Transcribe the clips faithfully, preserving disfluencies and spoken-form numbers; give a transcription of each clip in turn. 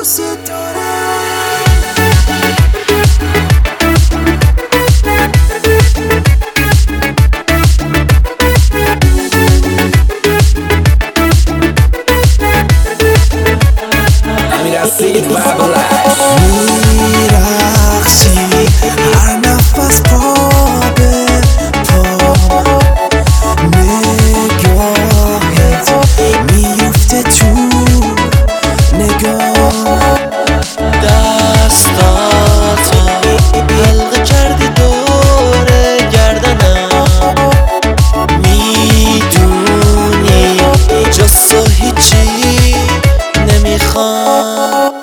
دوست دارم. میرخصی هر نفس پا به پا، نگاهت میفته تو نگاه، دستاتو حلقه کردی دور گردنم، میدونی جز تو هیچی نمیخوام.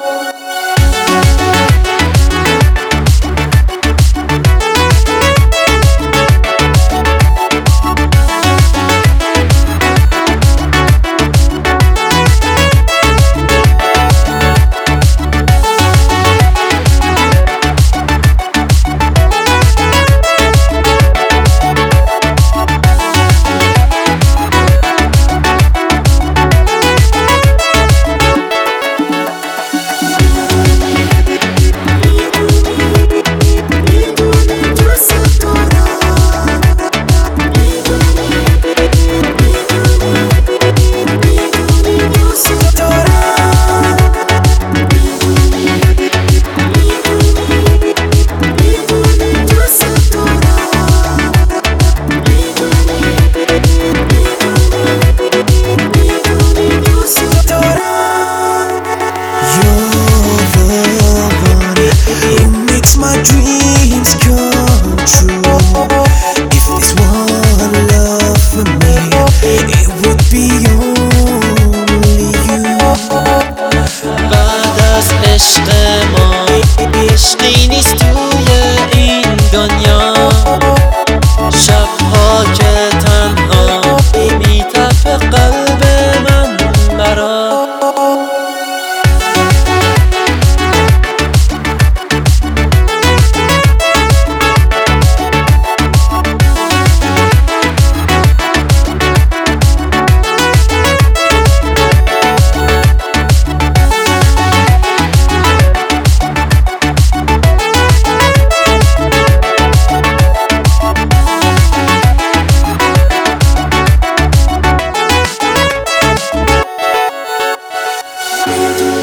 My dreams come true. If there's one love for me, it would be only you. بعد از عشق ما عشقی نیست توی این دنیا، شبها که تنها میتپه قلب من برات. You